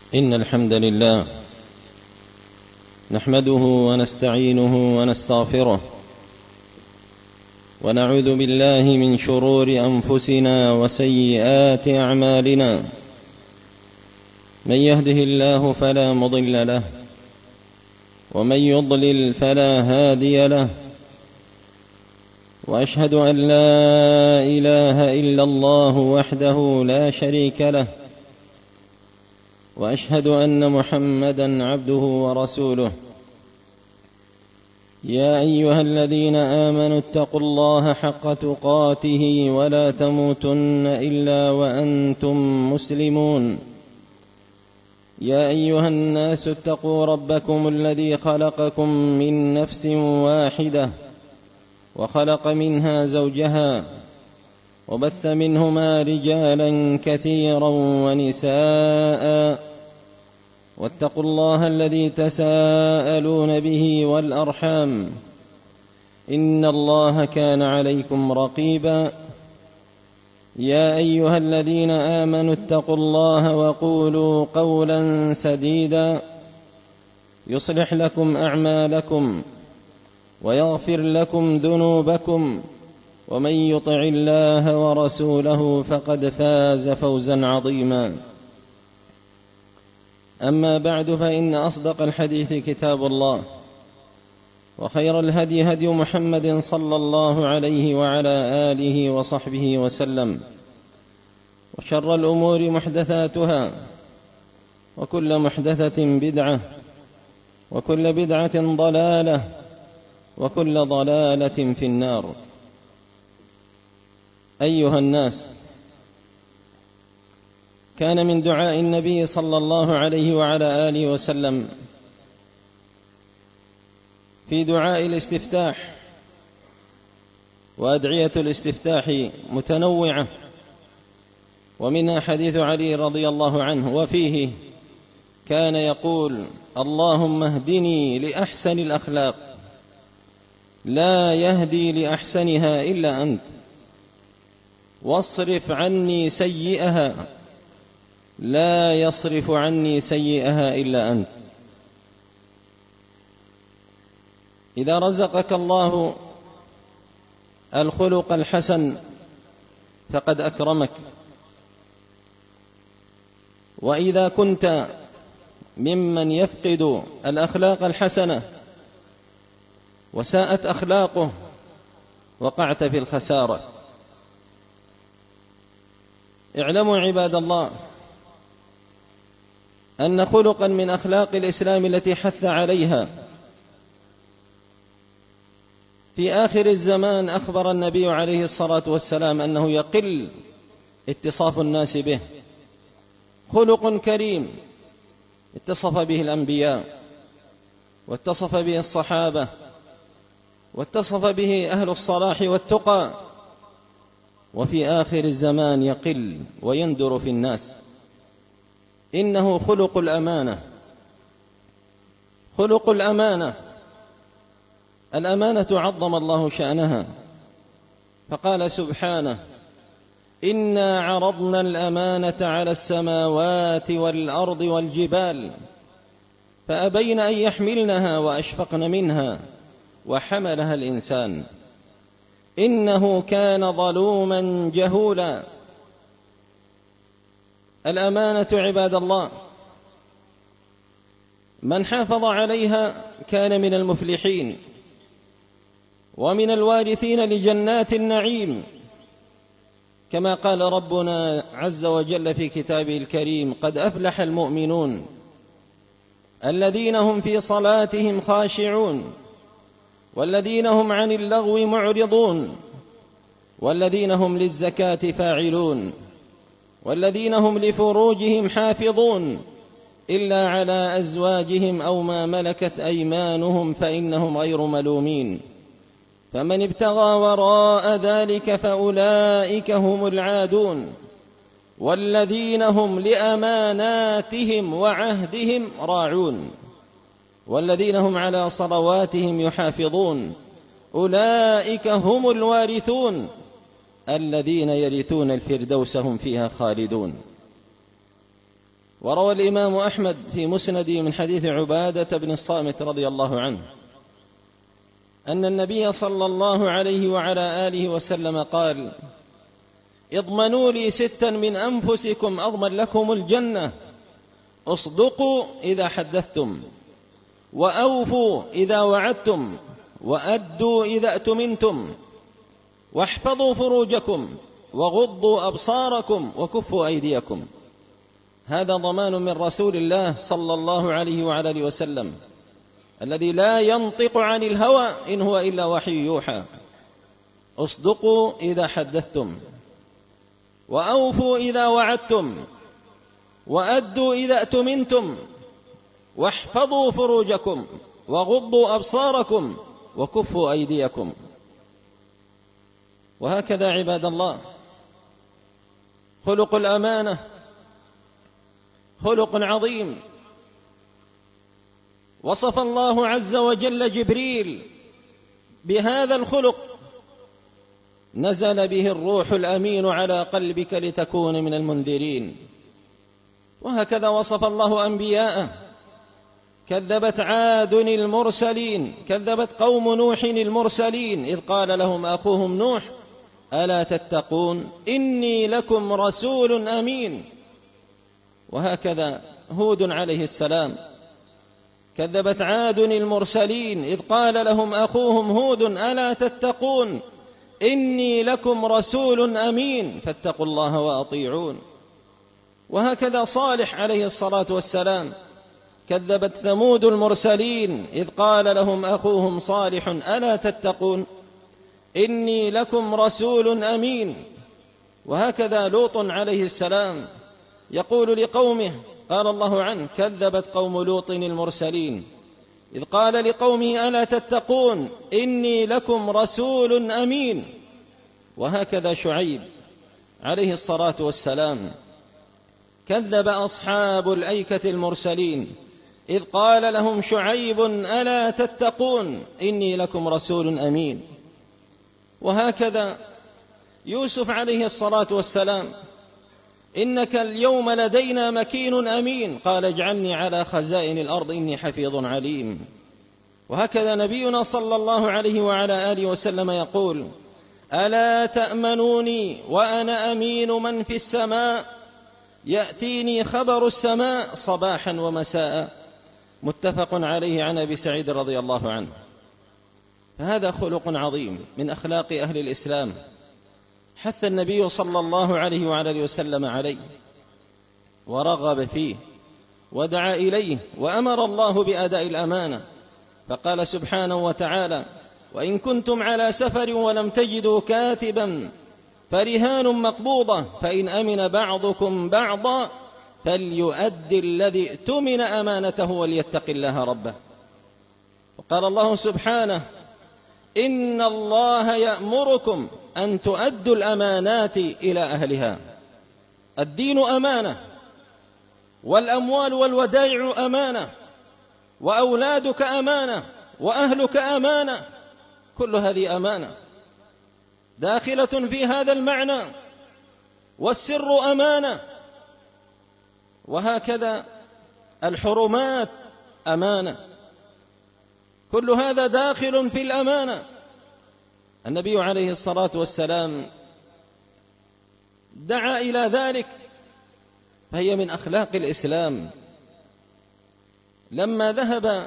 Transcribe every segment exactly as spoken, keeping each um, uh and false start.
إن الحمد لله نحمده ونستعينه ونستغفره ونعوذ بالله من شرور أنفسنا وسيئات أعمالنا. من يهده الله فلا مضل له ومن يضلل فلا هادي له، وأشهد أن لا إله إلا الله وحده لا شريك له، وأشهد أن محمدًا عبده ورسوله. يا أيها الذين آمنوا اتقوا الله حق تقاته ولا تموتن إلا وأنتم مسلمون. يا أيها الناس اتقوا ربكم الذي خلقكم من نفس واحدة وخلق منها زوجها وبث منهما رجالا كثيرا ونساء، واتقوا الله الذي تساءلون به والأرحام، إن الله كان عليكم رقيبا. يا أيها الذين آمنوا اتقوا الله وقولوا قولا سديدا يصلح لكم أعمالكم ويغفر لكم ذنوبكم، ومن يطع الله ورسوله فقد فاز فوزا عظيما. أما بعد، فإن أصدق الحديث كتاب الله، وخير الهدي هدي محمد صلى الله عليه وعلى آله وصحبه وسلم، وشر الأمور محدثاتها، وكل محدثة بدعة، وكل بدعة ضلالة، وكل ضلالة في النار. أيها الناس، كان من دعاء النبي صلى الله عليه وعلى آله وسلم في دعاء الاستفتاح، وأدعية الاستفتاح متنوعة، ومنها حديث علي رضي الله عنه، وفيه كان يقول: اللهم اهدني لأحسن الأخلاق، لا يهدي لأحسنها إلا أنت، واصرف عني سيئها، لا يصرف عني سيئها إلا أنت. إذا رزقك الله الخلق الحسن فقد أكرمك، وإذا كنت ممن يفقد الأخلاق الحسنة وساءت أخلاقه وقعت في الخسارة. اعلموا عباد الله أن خلقا من أخلاق الإسلام التي حث عليها في آخر الزمان أخبر النبي عليه الصلاة والسلام أنه يقل اتصاف الناس به، خلق كريم اتصف به الأنبياء، واتصف به الصحابة، واتصف به أهل الصلاح والتقى، وفي آخر الزمان يقل ويندر في الناس. إنه خلق الأمانة. خلق الأمانة، الأمانة عظم الله شأنها، فقال سبحانه: إنا عرضنا الأمانة على السماوات والأرض والجبال فأبين أن يحملنها وأشفقن منها وحملها الإنسان إنه كان ظلوما جهولا. الأمانة عباد الله من حافظ عليها كان من المفلحين ومن الوارثين لجنات النعيم، كما قال ربنا عز وجل في كتابه الكريم: قد أفلح المؤمنون الذين هم في صلاتهم خاشعون، والذين هم عن اللغو معرضون، والذين هم للزكاة فاعلون، والذين هم لفروجهم حافظون إلا على أزواجهم أو ما ملكت أيمانهم فإنهم غير ملومين، فمن ابتغى وراء ذلك فأولئك هم العادون، والذين هم لأماناتهم وعهدهم راعون، والذين هم على صلواتهم يحافظون، أولئك هم الوارثون الذين يرثون الفردوس هم فيها خالدون. وروى الإمام أحمد في مسنده من حديث عبادة بن الصامت رضي الله عنه أن النبي صلى الله عليه وعلى آله وسلم قال: اضمنوا لي ستا من أنفسكم أضمن لكم الجنة: اصدقوا إذا حدثتم، وأوفوا إذا وعدتم، وأدوا إذا أتمنتم، واحفظوا فروجكم، وغضوا أبصاركم، وكفوا أيديكم. هذا ضمان من رسول الله صلى الله عليه وعلى آله وسلم الذي لا ينطق عن الهوى إن هو إلا وحي يوحى. اصدقوا إذا حدثتم، وأوفوا إذا وعدتم، وأدوا إذا أتمنتم، واحفظوا فروجكم، وغضوا أبصاركم، وكفوا أيديكم. وهكذا عباد الله خلق الأمانة خلق عظيم، وصف الله عز وجل جبريل بهذا الخلق: نزل به الروح الأمين على قلبك لتكون من المنذرين. وهكذا وصف الله أنبياءه: كذبت عاد المرسلين، كذبت قوم نوح المرسلين إذ قال لهم أخوهم نوح ألا تتقون إني لكم رسول أمين. وهكذا هود عليه السلام: كذبت عاد المرسلين إذ قال لهم أخوهم هود ألا تتقون إني لكم رسول أمين فاتقوا الله وأطيعون. وهكذا صالح عليه الصلاة والسلام: كذبت ثمود المرسلين إذ قال لهم أخوهم صالح ألا تتقون إني لكم رسول أمين. وهكذا لوط عليه السلام يقول لقومه، قال الله عنه: كذبت قوم لوط المرسلين إذ قال لقومه ألا تتقون إني لكم رسول أمين. وهكذا شعيب عليه الصلاة والسلام: كذب أصحاب الأيكة المرسلين إذ قال لهم شعيب ألا تتقون إني لكم رسول أمين. وهكذا يوسف عليه الصلاة والسلام: إنك اليوم لدينا مكين أمين قال اجعلني على خزائن الأرض إني حفيظ عليم. وهكذا نبينا صلى الله عليه وعلى آله وسلم يقول: ألا تأمنوني وأنا أمين من في السماء يأتيني خبر السماء صباحا ومساء. متفق عليه عن أبي سعيد رضي الله عنه. فهذا خلق عظيم من أخلاق أهل الإسلام حث النبي صلى الله عليه وعلى آله وسلم عليه ورغب فيه ودعا إليه، وأمر الله بأداء الأمانة، فقال سبحانه وتعالى: وإن كنتم على سفر ولم تجدوا كاتبا فرهان مقبوضة فإن أمن بعضكم بعضا فليؤدي الذي اؤتمن أمانته وليتق الله ربه. وقال الله سبحانه: إن الله يأمركم أن تؤدوا الأمانات إلى أهلها. الدين أمانة، والأموال والودائع أمانة، وأولادك أمانة، وأهلك أمانة، كل هذه أمانة داخلة في هذا المعنى. والسر أمانة، وهكذا الحرمات أمانة، كل هذا داخل في الأمانة. النبي عليه الصلاة والسلام دعا إلى ذلك، فهي من أخلاق الإسلام. لما ذهب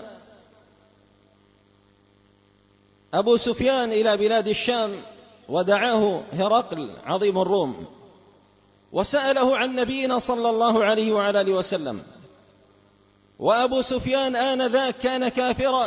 أبو سفيان إلى بلاد الشام ودعاه هرقل عظيم الروم وسأله عن نبينا صلى الله عليه وعلى آله وسلم، وأبو سفيان آنذاك كان كافرا،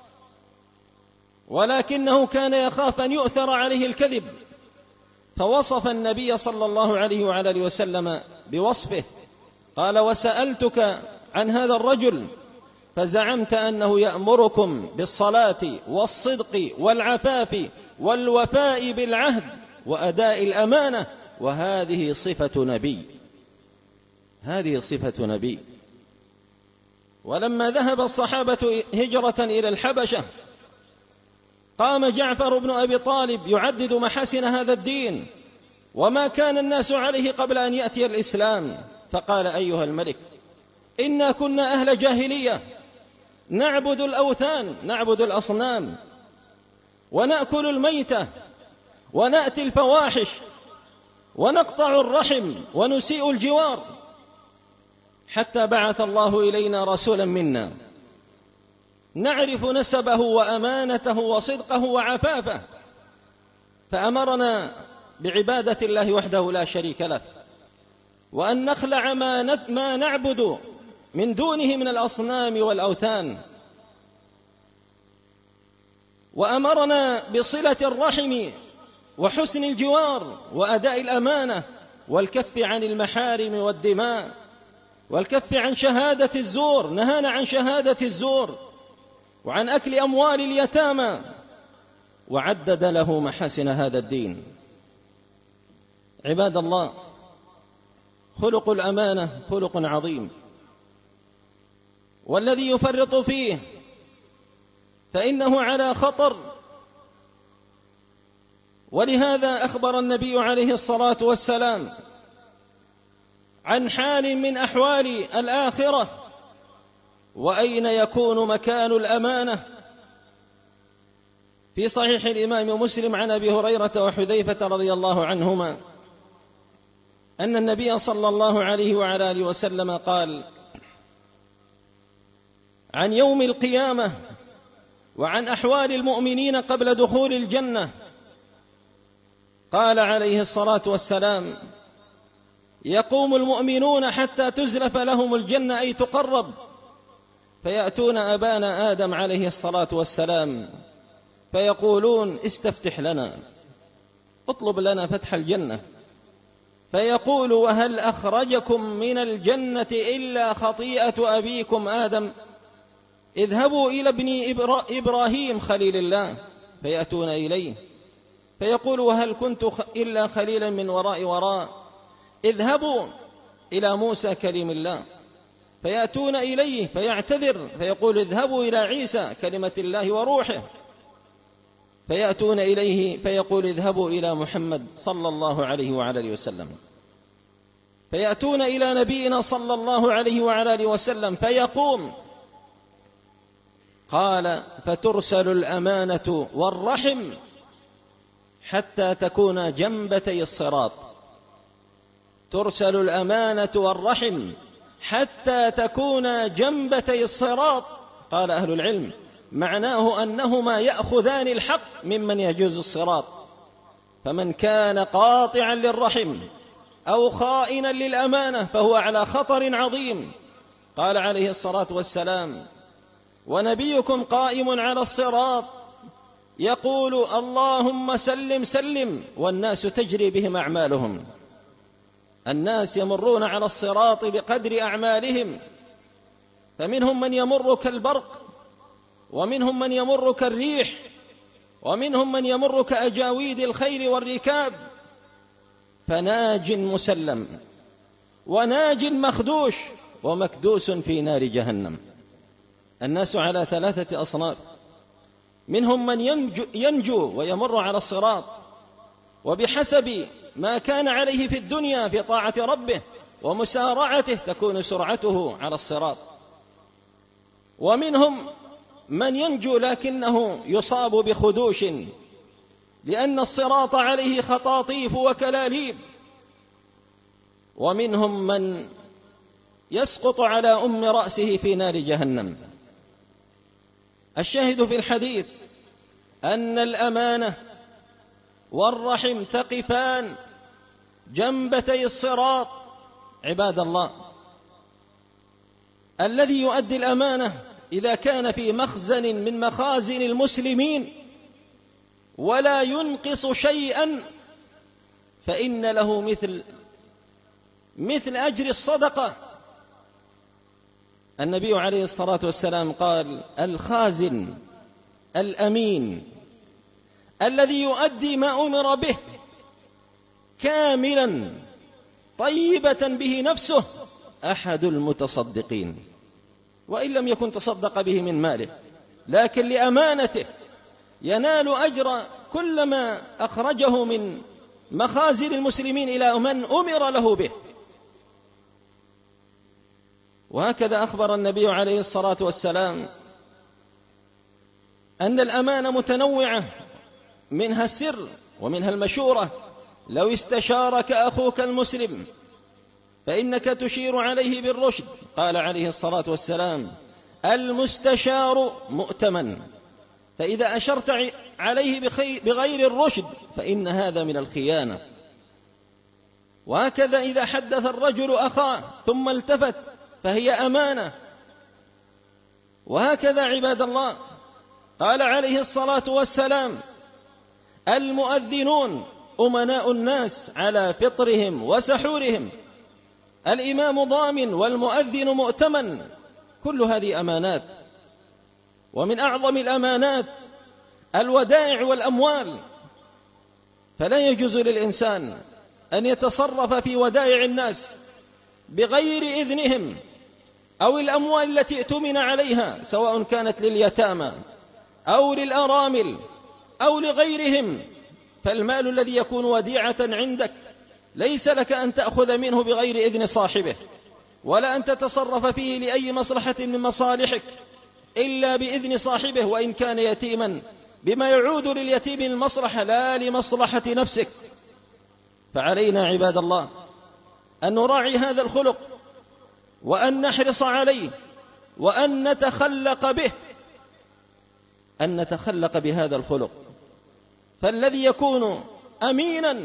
ولكنه كان يخاف أن يؤثر عليه الكذب، فوصف النبي صلى الله عليه وعلى آله وسلم بوصفه، قال: وسألتك عن هذا الرجل فزعمت أنه يأمركم بالصلاة والصدق والعفاف والوفاء بالعهد وأداء الأمانة، وهذه صفة نبي، هذه صفة نبي. ولما ذهب الصحابة هجرة إلى الحبشة قام جعفر بن أبي طالب يعدد محاسن هذا الدين وما كان الناس عليه قبل أن يأتي الإسلام، فقال: أيها الملك، إنا كنا أهل جاهلية نعبد الأوثان، نعبد الأصنام، ونأكل الميتة، ونأتي الفواحش، ونقطع الرحم، ونسيء الجوار، حتى بعث الله إلينا رسولا منا نعرف نسبه وأمانته وصدقه وعفافه، فأمرنا بعبادة الله وحده لا شريك له، وأن نخلع ما نعبد من دونه من الأصنام والأوثان، وأمرنا بصلة الرحم وحسن الجوار وأداء الأمانة والكف عن المحارم والدماء والكف عن شهادة الزور، نهانا عن شهادة الزور وعن أكل أموال اليتامى، وعدد له محاسن هذا الدين. عباد الله، خلق الأمانة خلق عظيم، والذي يفرط فيه فإنه على خطر. ولهذا أخبر النبي عليه الصلاة والسلام عن حال من أحوال الآخرة، وأين يكون مكان الأمانة. في صحيح الإمام مسلم عن أبي هريرة وحذيفة رضي الله عنهما أن النبي صلى الله عليه وعلى آله وسلم قال عن يوم القيامة وعن أحوال المؤمنين قبل دخول الجنة، قال عليه الصلاة والسلام: يقوم المؤمنون حتى تزلف لهم الجنة، أي تقرب، فيأتون أبانا آدم عليه الصلاة والسلام فيقولون: استفتح لنا، اطلب لنا فتح الجنة. فيقول: وهل أخرجكم من الجنة إلا خطيئة أبيكم آدم؟ اذهبوا إلى ابن إبراهيم خليل الله. فيأتون إليه فيقول: وهل كنت إلا خليلا من وراء وراء؟ اذهبوا إلى موسى كليم الله. فيأتون إليه فيعتذر فيقول: اذهبوا إلى عيسى كلمة الله وروحه. فيأتون إليه فيقول: اذهبوا إلى محمد صلى الله عليه وعلى آله وسلم. فيأتون إلى نبينا صلى الله عليه وعلى آله وسلم فيقوم، قال: فترسل الأمانة والرحم حتى تكون جنبتي الصراط. ترسل الأمانة والرحم حتى تكون جنبتي الصراط. قال أهل العلم: معناه أنهما يأخذان الحق ممن يجوز الصراط، فمن كان قاطعا للرحم أو خائنا للأمانة فهو على خطر عظيم. قال عليه الصلاة والسلام: ونبيكم قائم على الصراط يقول: اللهم سلم سلم، والناس تجري بهم أعمالهم. الناس يمرون على الصراط بقدر أعمالهم، فمنهم من يمر كالبرق، ومنهم من يمر كالريح، ومنهم من يمر كأجاويد الخيل والركاب، فناج مسلم وناج مخدوش ومكدوس في نار جهنم. الناس على ثلاثة أصناف: منهم من ينجو, ينجو ويمر على الصراط وبحسب ما كان عليه في الدنيا في طاعة ربه ومسارعته تكون سرعته على الصراط، ومنهم من ينجو لكنه يصاب بخدوش لأن الصراط عليه خطاطيف وكلاليب، ومنهم من يسقط على أم رأسه في نار جهنم. الشاهد في الحديث أن الأمانة والرحم تقفان جنبتي الصراط. عباد الله، الذي يؤدي الأمانة إذا كان في مخزن من مخازن المسلمين ولا ينقص شيئا فإن له مثل مثل أجر الصدقة. النبي عليه الصلاة والسلام قال: الخازن الأمين الذي يؤدي ما أمر به كاملا طيبة به نفسه أحد المتصدقين، وإن لم يكن تصدق به من ماله، لكن لأمانته ينال أجر كل ما أخرجه من مخازن المسلمين إلى من أمر له به. وهكذا أخبر النبي عليه الصلاة والسلام أن الأمانة متنوعة، منها السر ومنها المشورة. لو استشارك أخوك المسلم فإنك تشير عليه بالرشد. قال عليه الصلاة والسلام: المستشار مؤتمن، فإذا أشرت عليه بغير الرشد فإن هذا من الخيانة. وهكذا إذا حدث الرجل أخاه ثم التفت فهي أمانة. وهكذا عباد الله قال عليه الصلاة والسلام: المؤذنون أمناء الناس على فطرهم وسحورهم. الإمام ضامن والمؤذن مؤتمن. كل هذه أمانات. ومن أعظم الأمانات الودائع والأموال، فلا يجوز للإنسان أن يتصرف في ودائع الناس بغير إذنهم، أو الأموال التي ائتمن عليها، سواء كانت لليتامى أو للأرامل أو لغيرهم. فالمال الذي يكون وديعة عندك ليس لك أن تأخذ منه بغير إذن صاحبه، ولا أن تتصرف فيه لأي مصلحة من مصالحك إلا بإذن صاحبه، وإن كان يتيما، بما يعود لليتيم المصلحة لا لمصلحة نفسك. فعلينا عباد الله أن نراعي هذا الخلق، وأن نحرص عليه، وأن نتخلق به، أن نتخلق بهذا الخلق. فالذي يكون أمينا،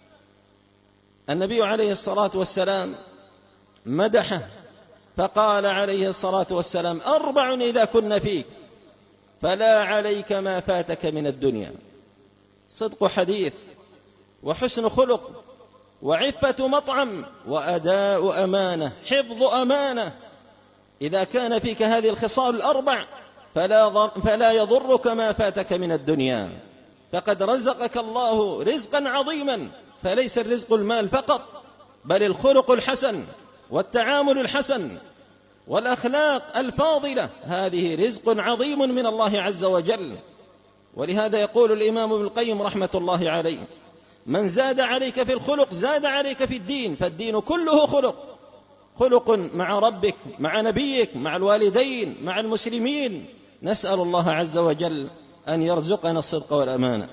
النبي عليه الصلاة والسلام مدحه فقال عليه الصلاة والسلام: أربع إذا كن فيك فلا عليك ما فاتك من الدنيا: صدق حديث، وحسن خلق، وعفة مطعم، وأداء أمانة، حفظ أمانة. إذا كان فيك هذه الخصال الأربع فلا, فلا يضرك ما فاتك من الدنيا، فقد رزقك الله رزقا عظيما. فليس الرزق المال فقط، بل الخلق الحسن والتعامل الحسن والأخلاق الفاضلة، هذه رزق عظيم من الله عز وجل. ولهذا يقول الإمام ابن القيم رحمة الله عليه: من زاد عليك في الخلق زاد عليك في الدين. فالدين كله خلق، خلق مع ربك، مع نبيك، مع الوالدين، مع المسلمين. نسأل الله عز وجل أن يرزقنا الصدق والأمانة.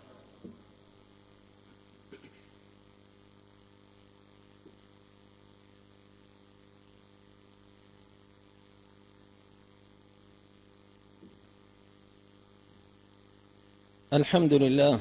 الحمد لله،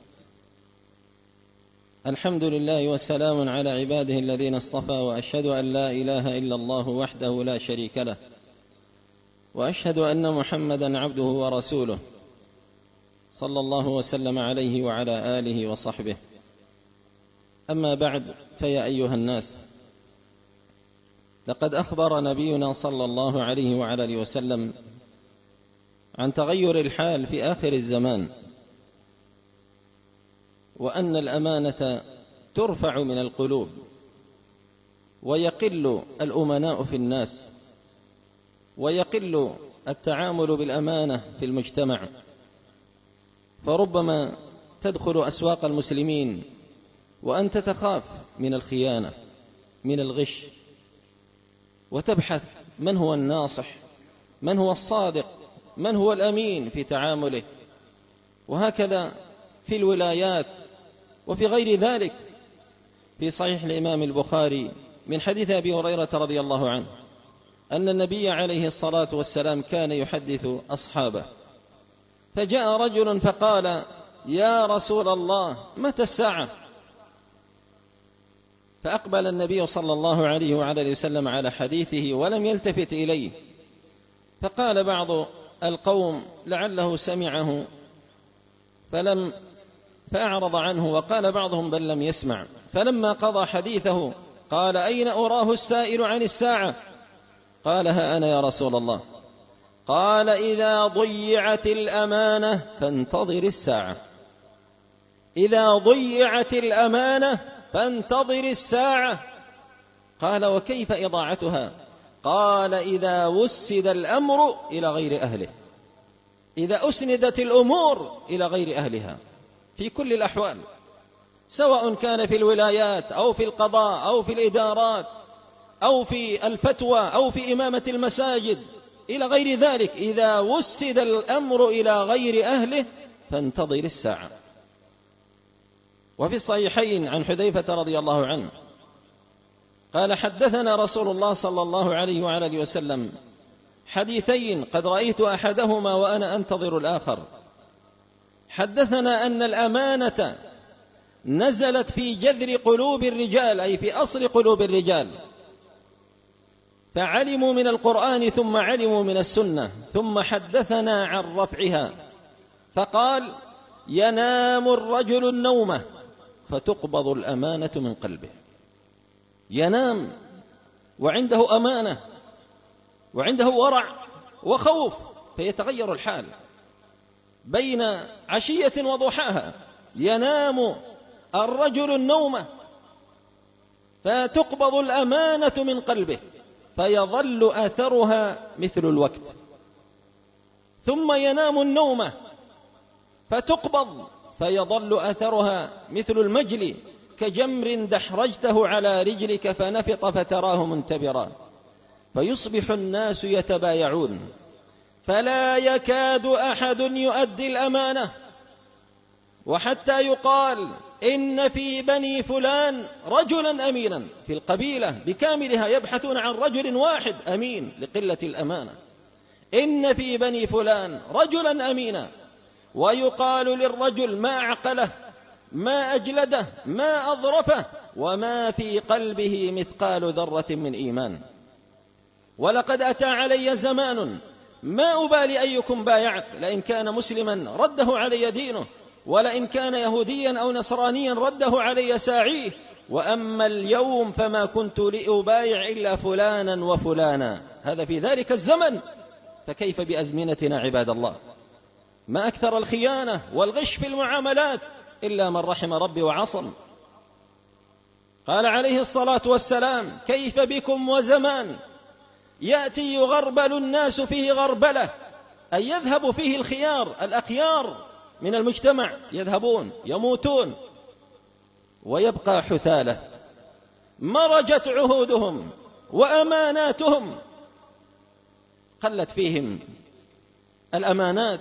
الحمد لله والسلام على عباده الذين اصطفى، وأشهد أن لا إله إلا الله وحده لا شريك له، وأشهد أن محمدا عبده ورسوله، صلى الله وسلم عليه وعلى آله وصحبه. أما بعد، فيا أيها الناس، لقد أخبر نبينا صلى الله عليه وعلى آله وسلم عن تغير الحال في آخر الزمان، وأن الأمانة ترفع من القلوب، ويقل الأمناء في الناس، ويقل التعامل بالأمانة في المجتمع. فربما تدخل أسواق المسلمين وأنت تخاف من الخيانة، من الغش، وتبحث من هو الناصح، من هو الصادق، من هو الأمين في تعامله. وهكذا في الولايات وفي غير ذلك. في صحيح الإمام البخاري من حديث أبي هريرة رضي الله عنه أن النبي عليه الصلاة والسلام كان يحدث أصحابه، فجاء رجل فقال: يا رسول الله، متى الساعة؟ فأقبل النبي صلى الله عليه وعلى آله وسلم على حديثه ولم يلتفت إليه. فقال بعض القوم لعله سمعه فلم فأعرض عنه، وقال بعضهم بل لم يسمع. فلما قضى حديثه قال: أين أراه السائل عن الساعة؟ قال: ها أنا يا رسول الله. قال: إذا ضيعت الأمانة فانتظر الساعة. إذا ضيعت الأمانة فانتظر الساعة. قال: وكيف إضاعتها؟ قال: إذا وسد الأمر إلى غير أهله، إذا أسندت الأمور إلى غير أهلها في كل الأحوال، سواء كان في الولايات أو في القضاء أو في الإدارات أو في الفتوى أو في إمامة المساجد إلى غير ذلك، إذا وسد الأمر إلى غير أهله فانتظر الساعة. وفي الصحيحين عن حذيفة رضي الله عنه قال: حدثنا رسول الله صلى الله عليه وعلى آله وسلم حديثين قد رأيت أحدهما وأنا أنتظر الآخر. حدثنا أن الأمانة نزلت في جذر قلوب الرجال، أي في أصل قلوب الرجال، فعلموا من القرآن ثم علموا من السنة، ثم حدثنا عن رفعها فقال: ينام الرجل النومة فتقبض الأمانة من قلبه. ينام وعنده أمانة وعنده ورع وخوف، فيتغير الحال بين عشية وضحاها. ينام الرجل النومة فتقبض الأمانة من قلبه فيظل أثرها مثل الوقت، ثم ينام النومة فتقبض فيظل أثرها مثل المجل، كجمر دحرجته على رجلك فنفط فتراه منتبرا، فيصبح الناس يتبايعون فلا يكاد أحد يؤدي الأمانة، وحتى يقال إن في بني فلان رجلا أمينا، في القبيلة بكاملها يبحثون عن رجل واحد أمين لقلة الأمانة. إن في بني فلان رجلا أمينا، ويقال للرجل ما أعقله ما أجلده ما أظرفه وما في قلبه مثقال ذرة من إيمان. ولقد أتى علي زمان ما أبالي أيكم بايعت، لئن كان مسلما رده علي دينه، ولئن كان يهوديا أو نصرانيا رده علي ساعيه، وأما اليوم فما كنت لأبايع إلا فلانا وفلانا. هذا في ذلك الزمن، فكيف بأزمنتنا عباد الله؟ ما أكثر الخيانة والغش في المعاملات إلا من رحم ربي وعصم. قال عليه الصلاة والسلام: كيف بكم وزمان يأتي يغربل الناس فيه غربلة، أي يذهب فيه الخيار الأخيار من المجتمع، يذهبون يموتون ويبقى حثالة، مرجت عهودهم وأماناتهم، قلت فيهم الأمانات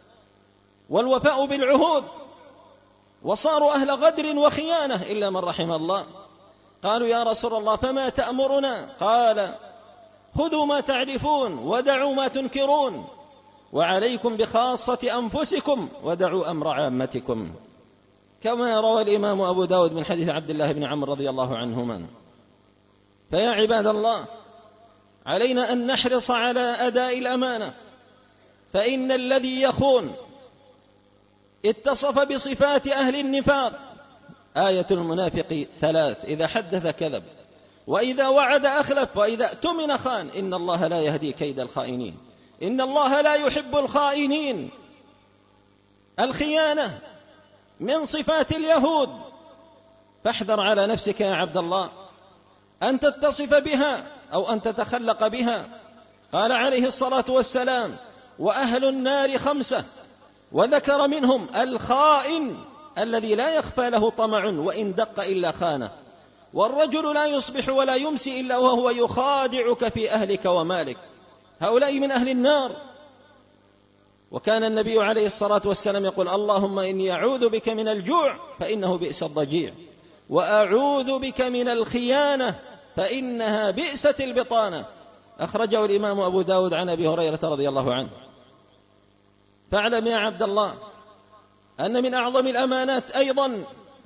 والوفاء بالعهود، وصاروا أهل غدر وخيانة إلا من رحم الله. قالوا: يا رسول الله فما تأمرنا؟ قال: خذوا ما تعرفون ودعوا ما تنكرون، وعليكم بخاصة أنفسكم ودعوا أمر عامتكم، كما روى الإمام أبو داود من حديث عبد الله بن عمرو رضي الله عنهما. فيا عباد الله، علينا أن نحرص على أداء الأمانة، فإن الذي يخون اتصف بصفات أهل النفاق. آية المنافق ثلاث: إذا حدث كذب، وإذا وعد أخلف، وإذا اؤتمن خان. إن الله لا يهدي كيد الخائنين، إن الله لا يحب الخائنين. الخيانة من صفات اليهود، فاحذر على نفسك يا عبد الله أن تتصف بها أو أن تتخلق بها. قال عليه الصلاة والسلام: وأهل النار خمسة، وذكر منهم الخائن الذي لا يخفى له طمع وإن دق إلا خانه، والرجل لا يصبح ولا يمسي إلا وهو يخادعك في أهلك ومالك. هؤلاء من أهل النار. وكان النبي عليه الصلاة والسلام يقول: اللهم إني أعوذ بك من الجوع فإنه بئس الضجيع، وأعوذ بك من الخيانة فإنها بئست البطانة. أخرجه الإمام أبو داود عن أبي هريرة رضي الله عنه. فاعلم يا عبد الله أن من أعظم الأمانات أيضا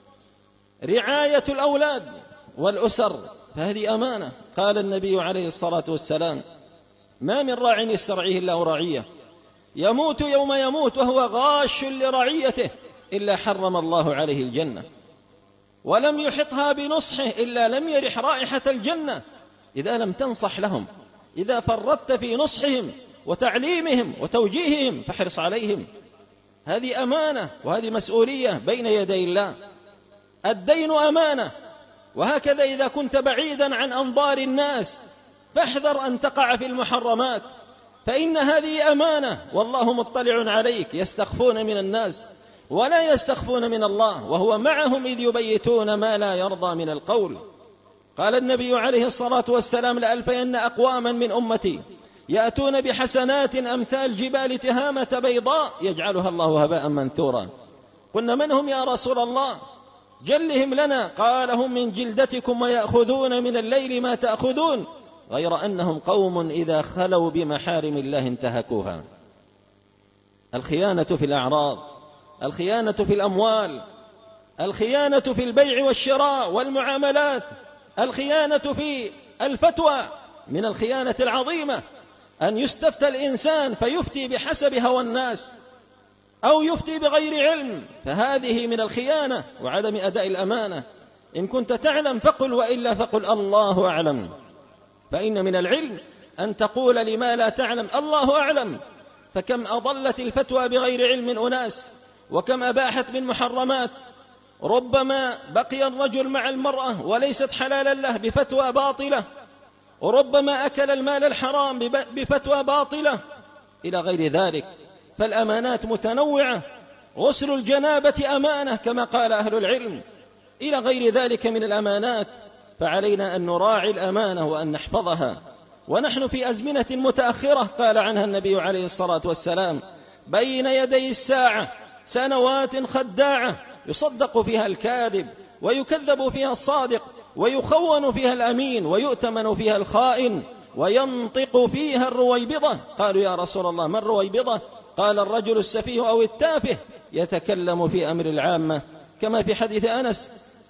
رعاية الأولاد والأسر، فهذه أمانة. قال النبي عليه الصلاة والسلام: ما من راع يسترعيه الله رعية يموت يوم يموت وهو غاش لرعيته إلا حرم الله عليه الجنة، ولم يحطها بنصحه إلا لم يرح رائحة الجنة. إذا لم تنصح لهم، إذا فرطت في نصحهم وتعليمهم وتوجيههم، فاحرص عليهم. هذه أمانة وهذه مسؤولية بين يدي الله. الدين أمانة، وهكذا إذا كنت بعيدا عن أنظار الناس فاحذر أن تقع في المحرمات، فإن هذه أمانة والله مطلع عليك. يستخفون من الناس ولا يستخفون من الله، وهو معهم إذ يبيتون ما لا يرضى من القول. قال النبي عليه الصلاة والسلام: لألفين أقواما من أمتي يأتون بحسنات أمثال جبال تهامة بيضاء يجعلها الله هباء منثورا. قلنا: من هم يا رسول الله؟ جلهم لنا. قال: هم من جلدتكم ويأخذون من الليل ما تأخذون، غير أنهم قوم إذا خلوا بمحارم الله انتهكوها. الخيانة في الأعراض، الخيانة في الأموال، الخيانة في البيع والشراء والمعاملات، الخيانة في الفتوى. من الخيانة العظيمة أن يستفتى الإنسان فيفتي بحسب هوى الناس أو يفتي بغير علم، فهذه من الخيانة وعدم أداء الأمانة. إن كنت تعلم فقل، وإلا فقل الله أعلم. فإن من العلم أن تقول لما لا تعلم الله أعلم. فكم أضلت الفتوى بغير علم أناس، وكم أباحت من محرمات. ربما بقي الرجل مع المرأة وليست حلالا له بفتوى باطلة، وربما أكل المال الحرام بفتوى باطلة، إلى غير ذلك. فالأمانات متنوعة. غسل الجنابة أمانة كما قال أهل العلم، إلى غير ذلك من الأمانات. فعلينا أن نراعي الأمانة وأن نحفظها. ونحن في أزمنة متأخرة قال عنها النبي عليه الصلاة والسلام: بين يدي الساعة سنوات خداعة يصدق فيها الكاذب ويكذب فيها الصادق ويخون فيها الأمين ويؤتمن فيها الخائن وينطق فيها الرويبضة. قالوا: يا رسول الله ما الرويبضة؟ قال: الرجل السفيه أو التافه يتكلم في أمر العامة، كما في حديث أنس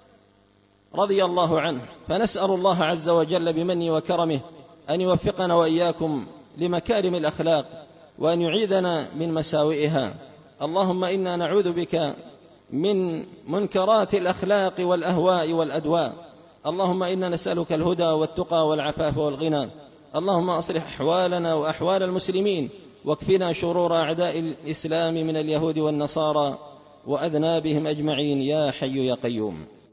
رضي الله عنه. فنسأل الله عز وجل بمنه وكرمه أن يوفقنا وإياكم لمكارم الأخلاق وأن يعيذنا من مساوئها. اللهم إنا نعوذ بك من منكرات الأخلاق والأهواء والأدواء. اللهم إنا نسألك الهدى والتقى والعفاف والغنى. اللهم أصلح أحوالنا وأحوال المسلمين، واكفنا شرور أعداء الإسلام من اليهود والنصارى وأذنابهم أجمعين، يا حي يا قيوم.